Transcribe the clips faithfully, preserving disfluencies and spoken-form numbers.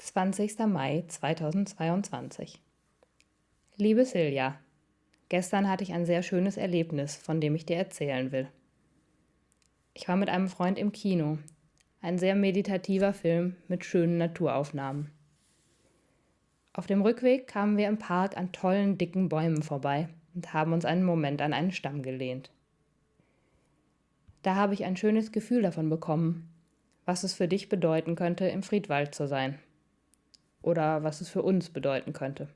zwanzigster Mai zweitausendzweiundzwanzig. Liebe Silja, gestern hatte ich ein sehr schönes Erlebnis, von dem ich dir erzählen will. Ich war mit einem Freund im Kino, ein sehr meditativer Film mit schönen Naturaufnahmen. Auf dem Rückweg kamen wir im Park an tollen, dicken Bäumen vorbei und haben uns einen Moment an einen Stamm gelehnt. Da habe ich ein schönes Gefühl davon bekommen, was es für dich bedeuten könnte, im Friedwald zu sein. Oder was es für uns bedeuten könnte.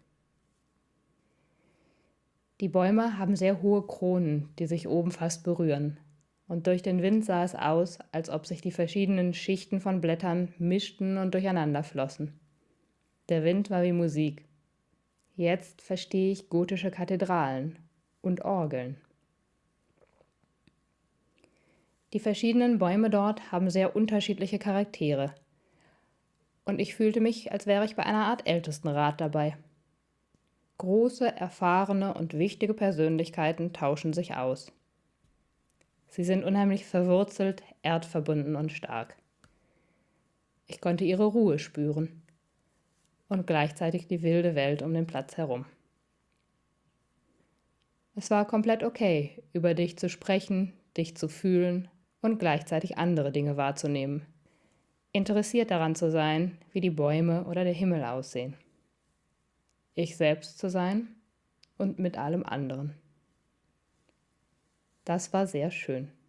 Die Bäume haben sehr hohe Kronen, die sich oben fast berühren. Und durch den Wind sah es aus, als ob sich die verschiedenen Schichten von Blättern mischten und durcheinander flossen. Der Wind war wie Musik. Jetzt verstehe ich gotische Kathedralen und Orgeln. Die verschiedenen Bäume dort haben sehr unterschiedliche Charaktere. Und ich fühlte mich, als wäre ich bei einer Art Ältestenrat dabei. Große, erfahrene und wichtige Persönlichkeiten tauschen sich aus. Sie sind unheimlich verwurzelt, erdverbunden und stark. Ich konnte ihre Ruhe spüren und gleichzeitig die wilde Welt um den Platz herum. Es war komplett okay, über dich zu sprechen, dich zu fühlen und gleichzeitig andere Dinge wahrzunehmen. Interessiert daran zu sein, wie die Bäume oder der Himmel aussehen. Ich selbst zu sein und mit allem anderen. Das war sehr schön.